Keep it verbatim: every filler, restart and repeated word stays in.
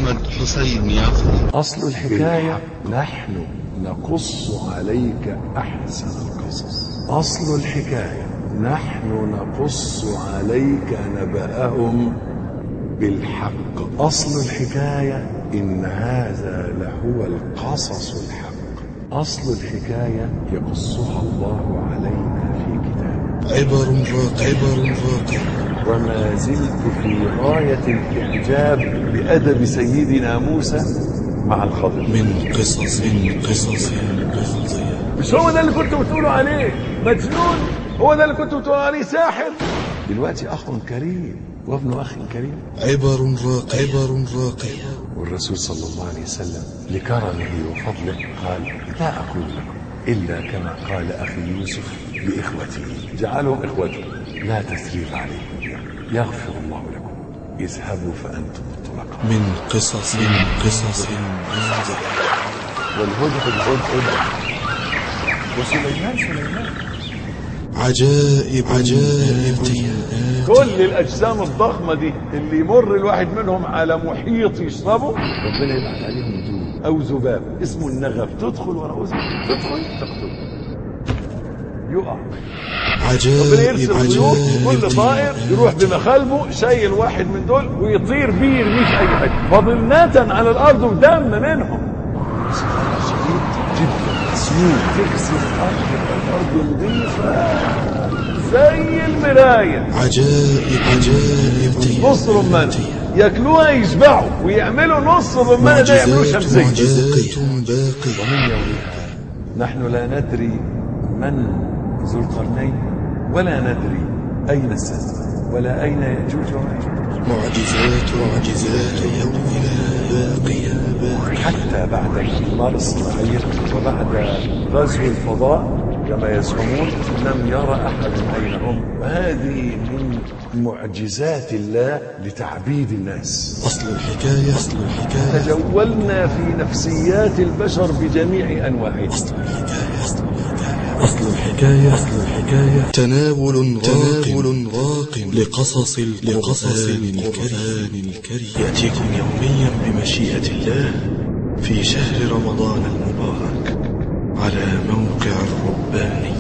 محمد حسين يعقوب. أصل الحكاية نحن نقص عليك أحسن القصص. أصل الحكاية نحن نقص عليك نبأهم بالحق. أصل الحكاية إن هذا لهو القصص الحق. أصل الحكاية يقصها الله علينا في كتابه. عبر عبر راقية. وما زلت في غاية الإعجاب بأدب سيدنا موسى مع الخضر. من قصص من قصص قصصية. مش هو ده اللي كنت بتقولوا عليه مجنون؟ هو ده اللي كنت بتقولوا عليه ساحر؟ دلوقتي أخ كريم وابن أخ كريم. عبر راقية. عبر راقية. والرسول صلى الله عليه وسلم لكرمه وفضله قال: لا أقول لكم إلا كما قال أخي يوسف لإخوته، جعلهم إخوته، لا تثريب عليكم، يغفر الله لكم، اذهبوا فأنتم الطلقاء. من قصص من قصص والهدهد هدهد وسليمان سليمان. عجائب عجائب. كل الأجسام الضخمة دي اللي يمر الواحد منهم على محيط يشربه، ربنا يبعث عليهم دود أو ذباب اسمه النغف، تدخل ورا أذن، تدخل تقتل، يقع. ربنا يرسل طيور، كل طائر يروح بمخالبه شايل واحد من دول ويطير بيه يرميه في أي حته، فضلنة على الأرض ودم منهم. شديد جدا، سيول تغسل الأرض، الأرض نظيفة زي المراية. عجائب عجائب. نص رمان ياكلوها يشبعوا ويعملوا نص الرمان ده يعملوا شمسية. ومن يومها نحن لا ندري من ذو القرنين ولا ندري أين السد ولا أين يأجوج ومأجوج. معجزات معجزات يومنا باقية. حتى بعد الاقتمار الصناعي وبعد غزو الفضاء كما يزعمون لم يرى أحد أين هم. وهذه من معجزات الله لتعبيد الناس. أصل الحكاية. أصل الحكاية. تجولنا في نفسيات البشر بجميع أنواعها. أصل الحكاية. أصل الحكاية. أصل الحكاية. أصل الحكاية. تناول تناول راق لقصص لقصص القرآن الكريم. يأتيكم يوميا بمشيئة الله في شهر رمضان المبارك على موقع الرباني.